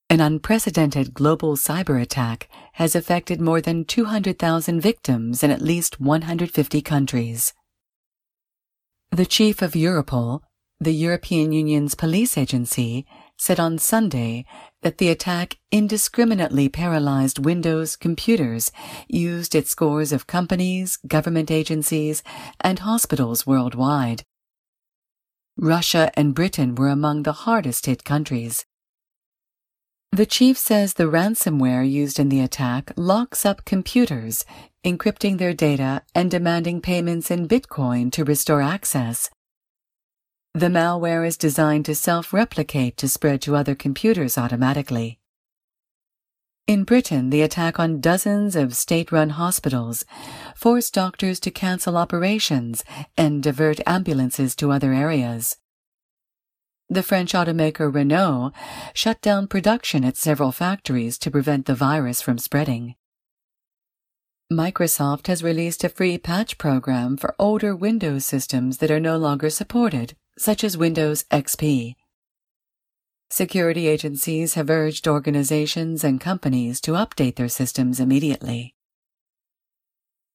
An unprecedented global cyber attack has affected more than 200,000 victims in at least 150 countries. The chief of Europol, the European Union's police agency, said on Sunday that the attack indiscriminately paralyzed Windows computers used at scores of companies, government agencies, and hospitals worldwide. Russia and Britain were among the hardest-hit countries. The chief says the ransomware used in the attack locks up computers, encrypting their data and demanding payments in Bitcoin to restore access. The malware is designed to self-replicate to spread to other computers automatically. In Britain, the attack on dozens of state-run hospitals forced doctors to cancel operations and divert ambulances to other areas. The French automaker Renault shut down production at several factories to prevent the virus from spreading. Microsoft has released a free patch program for older Windows systems that are no longer supported, such as Windows XP. Security agencies have urged organizations and companies to update their systems immediately.